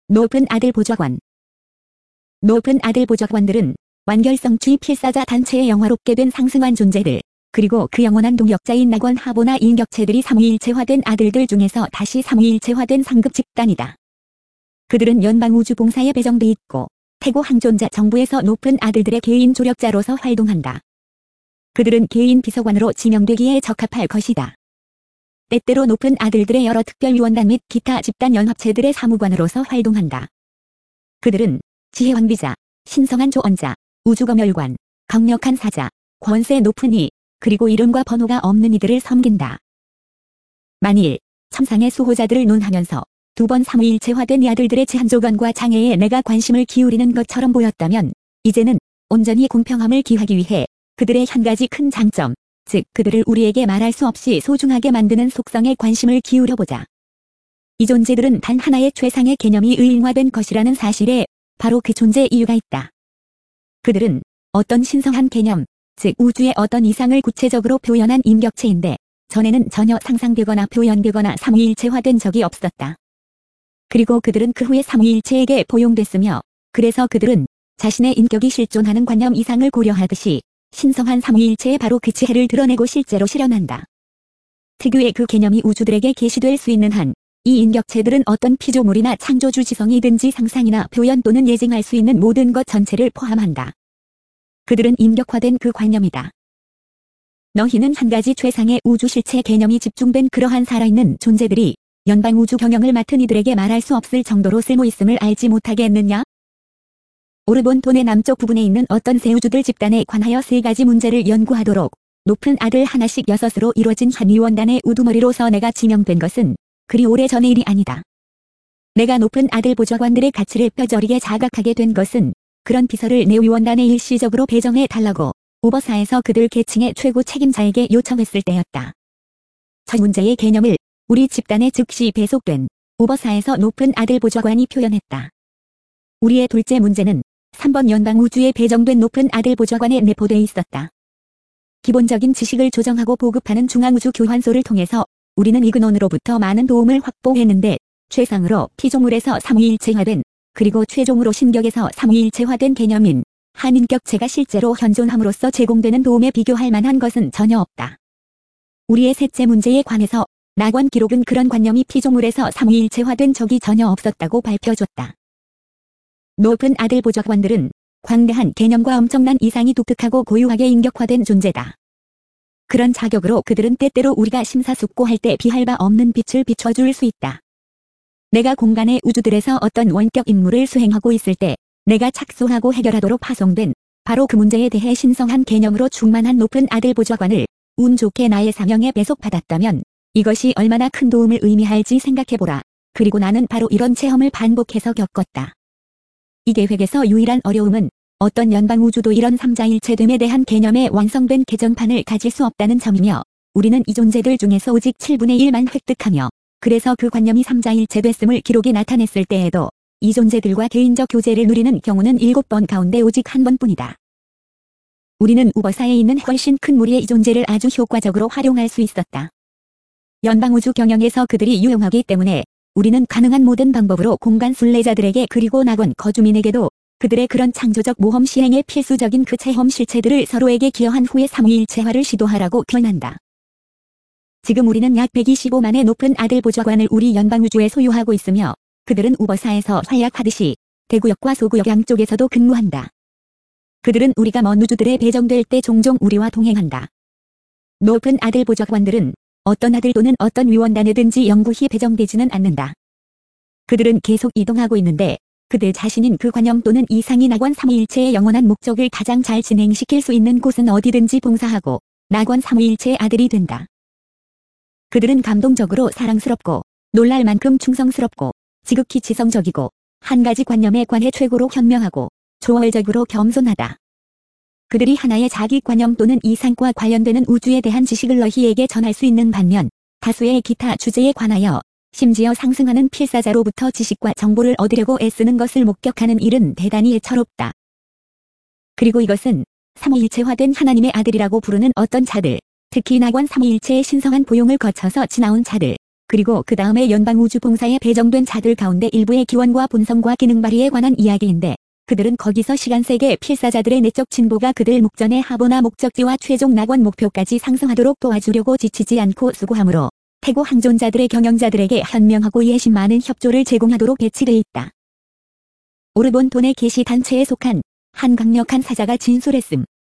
높은 아들 보좌관. 높은 아들 보좌관들은 완결성주의 필사자 단체의 영화롭게 된 상승한 존재들, 그리고 그 영원한 동역자인 낙원 하보나 인격체들이 삼위일체화된 아들들 중에서 다시 삼위일체화된 상급 집단이다. 그들은 연방우주봉사에 배정돼 있고 태고 항존자 정부에서 높은 아들들의 개인 조력자로서 활동한다. 그들은 개인 비서관으로 지명되기에 적합할 것이다. 때때로 높은 아들들의 여러 특별위원단 및 기타 집단 연합체들의 사무관으로서 활동한다. 그들은 지혜왕비자, 신성한 조언자, 우주검열관, 강력한 사자, 권세 높은 이, 그리고 이름과 번호가 없는 이들을 섬긴다. 만일 천상의 수호자들을 논하면서 두 번 삼위일체화된 이 아들들의 제한조건과 장애에 내가 관심을 기울이는 것처럼 보였다면 이제는 온전히 공평함을 기하기 위해 그들의 한 가지 큰 장점, 즉 그들을 우리에게 말할 수 없이 소중하게 만드는 속성에 관심을 기울여보자. 이 존재들은 단 하나의 최상의 개념이 의인화된 것이라는 사실에 바로 그 존재 이유가 있다. 그들은 어떤 신성한 개념, 즉 우주의 어떤 이상을 구체적으로 표현한 인격체인데 전에는 전혀 상상되거나 표현되거나 삼위일체화된 적이 없었다. 그리고 그들은 그 후에 삼위일체에게 포용됐으며 그래서 그들은 자신의 인격이 실존하는 관념 이상을 고려하듯이 신성한 삼위일체의 바로 그 지혜를 드러내고 실제로 실현한다. 특유의 그 개념이 우주들에게 계시될 수 있는 한 이 인격체들은 어떤 피조물이나 창조주 지성이든지 상상이나 표현 또는 예증할 수 있는 모든 것 전체를 포함한다. 그들은 인격화된 그 관념이다. 너희는 한 가지 최상의 우주 실체 개념이 집중된 그러한 살아있는 존재들이 연방 우주 경영을 맡은 이들에게 말할 수 없을 정도로 쓸모있음을 알지 못하겠느냐? 오르본톤의 남쪽 부분에 있는 어떤 새우주들 집단에 관하여 세 가지 문제를 연구하도록 높은 아들 하나씩 6으로 이루어진 한 위원단의 우두머리로서 내가 지명된 것은 그리 오래전의 일이 아니다. 내가 높은 아들 보좌관들의 가치를 뼈저리게 자각하게 된 것은 그런 비서를 내 위원단에 일시적으로 배정해 달라고 오버사에서 그들 계층의 최고 책임자에게 요청했을 때였다. 저 문제의 개념을 우리 집단에 즉시 배속된 오버사에서 높은 아들 보좌관이 표현했다. 우리의 둘째 문제는 3번 연방우주에 배정된 높은 아들 보좌관에 내포돼 있었다. 기본적인 지식을 조정하고 보급하는 중앙우주 교환소를 통해서 우리는 이그논으로부터 많은 도움을 확보했는데 최상으로 피조물에서 삼위일체화된 그리고 최종으로 신격에서 삼위일체화된 개념인 한인격체가 실제로 현존함으로써 제공되는 도움에 비교할 만한 것은 전혀 없다. 우리의 셋째 문제에 관해서 낙원 기록은 그런 관념이 피조물에서 삼위일체화된 적이 전혀 없었다고 밝혀줬다. 높은 아들 보좌관들은 광대한 개념과 엄청난 이상이 독특하고 고유하게 인격화된 존재다. 그런 자격으로 그들은 때때로 우리가 심사숙고할 때 비할 바 없는 빛을 비춰줄 수 있다. 내가 공간의 우주들에서 어떤 원격 임무를 수행하고 있을 때 내가 착수하고 해결하도록 파송된 바로 그 문제에 대해 신성한 개념으로 충만한 높은 아들 보좌관을 운 좋게 나의 사명에 배속받았다면 이것이 얼마나 큰 도움을 의미할지 생각해보라. 그리고 나는 바로 이런 체험을 반복해서 겪었다. 이 계획에서 유일한 어려움은 어떤 연방우주도 이런 삼자일체됨에 대한 개념의 완성된 개정판을 가질 수 없다는 점이며 우리는 이 존재들 중에서 오직 7분의 1만 획득하며 그래서 그 관념이 삼자일체됐음을 기록에 나타냈을 때에도 이 존재들과 개인적 교제를 누리는 경우는 7번 가운데 오직 1번뿐이다. 우리는 우버사에 있는 훨씬 큰 무리의 이 존재를 아주 효과적으로 활용할 수 있었다. 연방우주 경영에서 그들이 유용하기 때문에 우리는 가능한 모든 방법으로 공간 순례자들에게 그리고 낙원 거주민에게도 그들의 그런 창조적 모험 시행에 필수적인 그 체험 실체들을 서로에게 기여한 후에 삼위일체화를 시도하라고 권한다. 지금 우리는 약 125만의 높은 아들 보좌관을 우리 연방우주에 소유하고 있으며 그들은 우버사에서 활약하듯이 대구역과 소구역 양쪽에서도 근무한다. 그들은 우리가 먼 우주들에 배정될 때 종종 우리와 동행한다. 높은 아들 보좌관들은 어떤 아들 또는 어떤 위원단에든지 영구히 배정되지는 않는다. 그들은 계속 이동하고 있는데 그들 자신인 그 관념 또는 이상이 낙원 삼위일체의 영원한 목적을 가장 잘 진행시킬 수 있는 곳은 어디든지 봉사하고 낙원 삼위일체의 아들이 된다. 그들은 감동적으로 사랑스럽고 놀랄 만큼 충성스럽고 지극히 지성적이고 한 가지 관념에 관해 최고로 현명하고 초월적으로 겸손하다. 그들이 하나의 자기 관념 또는 이상과 관련되는 우주에 대한 지식을 너희에게 전할 수 있는 반면 다수의 기타 주제에 관하여 심지어 상승하는 필사자로부터 지식과 정보를 얻으려고 애쓰는 것을 목격하는 일은 대단히 애처롭다. 그리고 이것은 삼위일체화된 하나님의 아들이라고 부르는 어떤 자들, 특히 낙원 삼위일체의 신성한 보용을 거쳐서 지나온 자들, 그리고 그 다음에 연방우주봉사에 배정된 자들 가운데 일부의 기원과 본성과 기능 발휘에 관한 이야기인데 그들은 거기서 시간세계 필사자들의 내적 진보가 그들 목전의 하보나 목적지와 최종 낙원 목표까지 상승하도록 도와주려고 지치지 않고 수고하므로 태고 항존자들의 경영자들에게 현명하고 예심 많은 협조를 제공하도록 배치돼 있다. 오르본돈의 계시 단체에 속한 한 강력한 사자가 진술했음.